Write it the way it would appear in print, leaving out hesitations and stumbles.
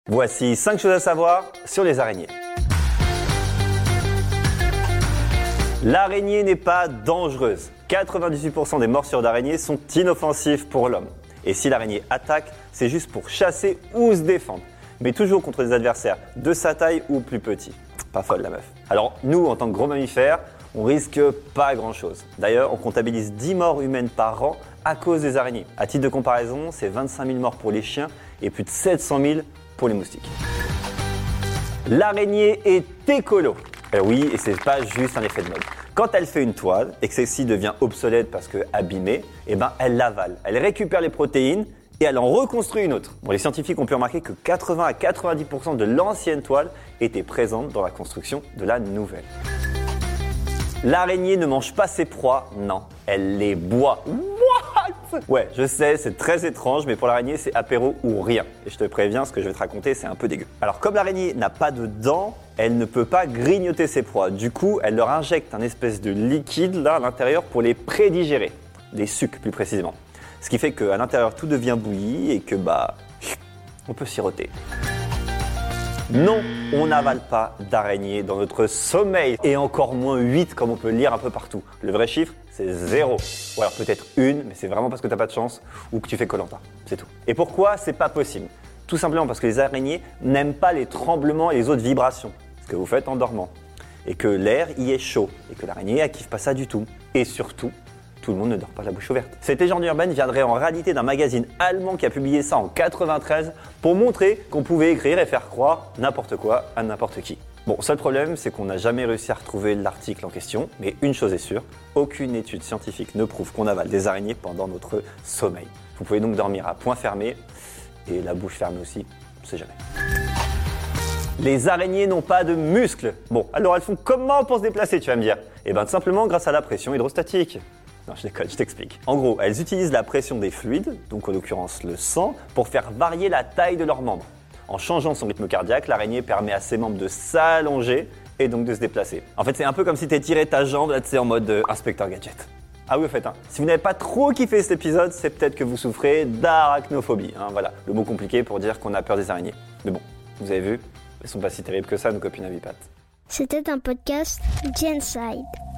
Voici 5 choses à savoir sur les araignées. L'araignée n'est pas dangereuse. 98% des morsures d'araignées sont inoffensives pour l'homme. Et si l'araignée attaque, c'est juste pour chasser ou se défendre. Mais toujours contre des adversaires de sa taille ou plus petits. Pas folle la meuf. Alors nous, en tant que gros mammifères, on risque pas grand chose. D'ailleurs, on comptabilise 10 morts humaines par an à cause des araignées. À titre de comparaison, c'est 25 000 morts pour les chiens et plus de 700 000 pour les moustiques. L'araignée est écolo. Oui, et c'est pas juste un effet de mode. Quand elle fait une toile et que celle-ci devient obsolète parce que abîmée, elle l'avale. Elle récupère les protéines et elle en reconstruit une autre. Bon, les scientifiques ont pu remarquer que 80 à 90% de l'ancienne toile était présente dans la construction de la nouvelle. L'araignée ne mange pas ses proies, non, elle les boit. What? Ouais, je sais, c'est très étrange, mais pour l'araignée, c'est apéro ou rien. Et je te préviens, ce que je vais te raconter, c'est un peu dégueu. Alors, comme l'araignée n'a pas de dents, elle ne peut pas grignoter ses proies. Du coup, elle leur injecte un espèce de liquide là à l'intérieur pour les prédigérer. Des sucs, plus précisément. Ce qui fait qu'à l'intérieur, tout devient bouilli et que, on peut siroter. Non, on n'avale pas d'araignées dans notre sommeil. Et encore moins 8 comme on peut le lire un peu partout. Le vrai chiffre, c'est 0. Ou alors peut-être une, mais c'est vraiment parce que t'as pas de chance ou que tu fais Koh-Lanta. C'est tout. Et pourquoi c'est pas possible? Tout simplement parce que les araignées n'aiment pas les tremblements et les autres vibrations. Ce que vous faites en dormant. Et que l'air y est chaud. Et que l'araignée, elle kiffe pas ça du tout. Et surtout, tout le monde ne dort pas la bouche ouverte. Cette légende urbaine viendrait en réalité d'un magazine allemand qui a publié ça en 93 pour montrer qu'on pouvait écrire et faire croire n'importe quoi à n'importe qui. Bon, seul problème, c'est qu'on n'a jamais réussi à retrouver l'article en question, mais une chose est sûre, aucune étude scientifique ne prouve qu'on avale des araignées pendant notre sommeil. Vous pouvez donc dormir à point fermé, et la bouche fermée aussi, on sait jamais. Les araignées n'ont pas de muscles. Bon, alors elles font comment pour se déplacer, tu vas me dire? Tout simplement grâce à la pression hydrostatique. Non, je déconne, je t'explique. En gros, elles utilisent la pression des fluides, donc en l'occurrence le sang, pour faire varier la taille de leurs membres. En changeant son rythme cardiaque, l'araignée permet à ses membres de s'allonger et donc de se déplacer. En fait, c'est un peu comme si tu étirais ta jambe, là, tu sais, en mode inspecteur gadget. Ah oui, au fait, si vous n'avez pas trop kiffé cet épisode, c'est peut-être que vous souffrez d'arachnophobie. Voilà, le mot compliqué pour dire qu'on a peur des araignées. Mais bon, vous avez vu, elles sont pas si terribles que ça, nos copines à Vipat. C'était un podcast Genside.